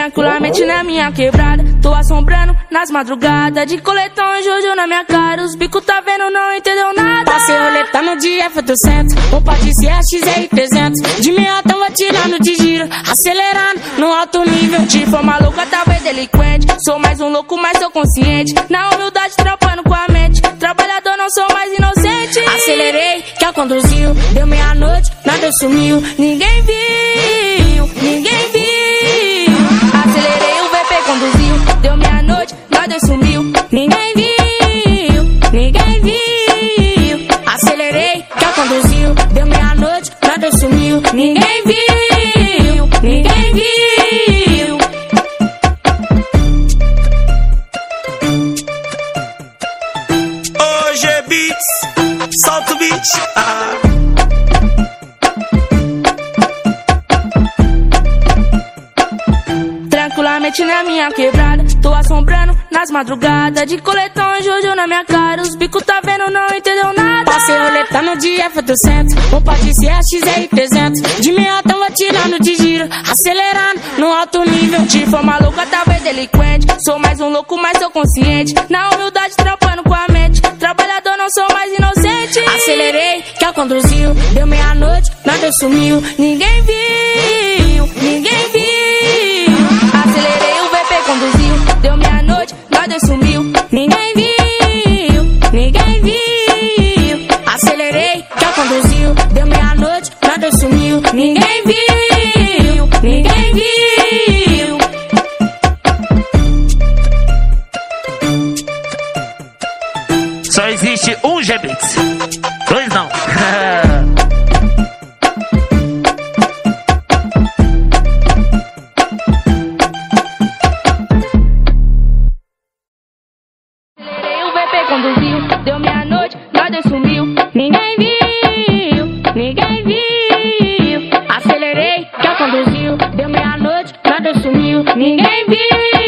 Tranquilamente na minha quebrada, tô assombrando nas madrugadas. De coletão e Jojo na minha cara, os bico tá vendo, não entendeu nada. Passei roleta no dia, foi do centro. Um pote CX 300. De meiotão vou tirando de giro, acelerando no alto nível. De forma louca, talvez delinquente. Sou mais um louco, mas sou consciente. Na humildade, trampando com a mente. Trabalhador, não sou mais inocente. Acelerei, que ela conduziu. Deu meia-noite, nada sumiu. Ninguém viu, ninguém viu. Acelerei, o VP conduziu. Deu meia-noite, nada sumiu. Ninguém viu, ninguém viu. Acelerei, que ela conduziu. Deu meia-noite, nada sumiu. Ninguém viu, ninguém viu. Hoje é beats, solta o beat. Tranquilamente na minha quebrada, tô assombrando nas madrugadas. De coletão e Jojo na minha cara, os bico tá vendo, não entendeu nada. Passei roleta no dia, foi do centro. Um pote CX 300. De meiotão vou tirando de giro, acelerando no alto nível. De forma louca, talvez delinquente. Sou mais um louco, mas sou consciente. Na humildade, trampando com a mente. Trabalhador, não sou mais inocente. Acelerei, que ela conduziu. Deu meia-noite, nada sumiu. Ninguém viu, ninguém viu. Acelerei, o VP conduziu. Deu meia-noite, nada sumiu. Ninguém viu, ninguém viu. Acelerei, que ela conduziu. Deu meia-noite, nada sumiu. Ninguém viu, ninguém viu. Só existe um G-Beats. Dois não. Acelerei, o VP conduziu. Deu meia-noite, nada sumiu. Ninguém viu, ninguém viu. Acelerei, que ela conduziu. Deu meia-noite, nada sumiu. Ninguém viu.